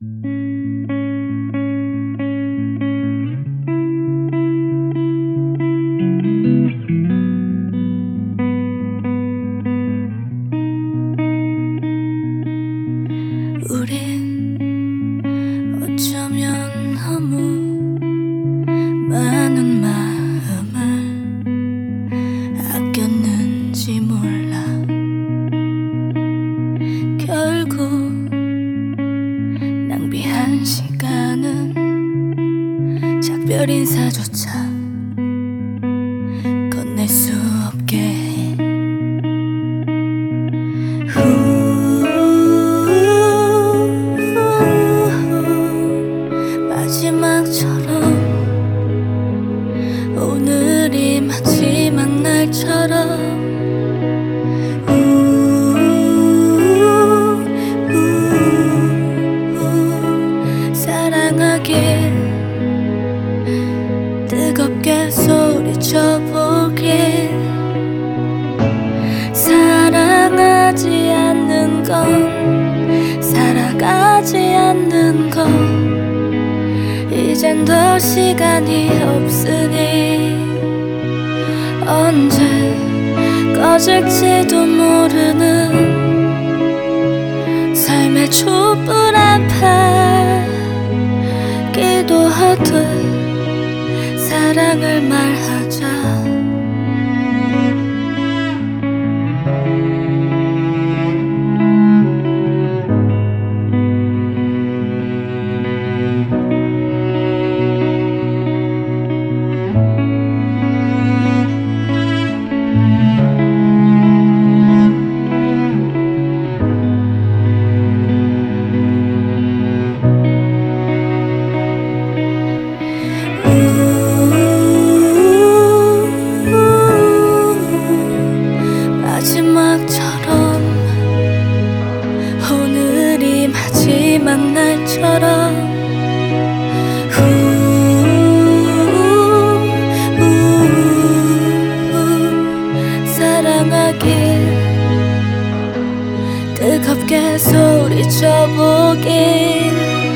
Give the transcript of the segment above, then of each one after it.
우린 어쩌면 너무 많은 마음을 아꼈는지 몰라. 결국 낭비한 시간은 작별 인사조차 건넬 수 없게 해. 마지막처럼 오늘이 마지막 날처럼 사랑하길 뜨겁게 소리쳐보길. 사랑하지 않는 건 살아가지 않는 건 이젠 더 시간이 없으니 언제 꺼질지도 모르는 삶의 촛불 앞에 기도하듯 사랑을 말하자. 마지막처럼 오늘이 마지막 날처럼 사랑하길 뜨겁게 소리쳐보길.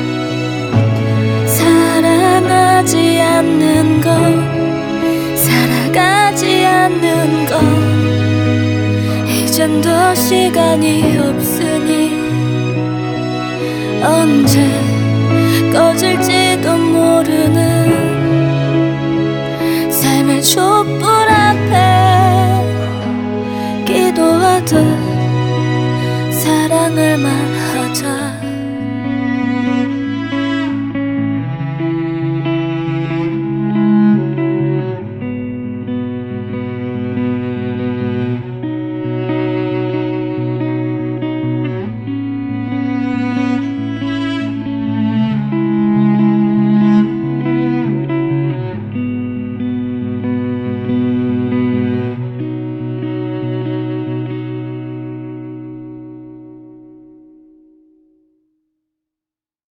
사랑하지 않는 건 살아가지 않는 건 이젠 더 시간이 없으니 언제 꺼질지도 모르는 삶의 촛불 앞에 기도하듯 사랑을 말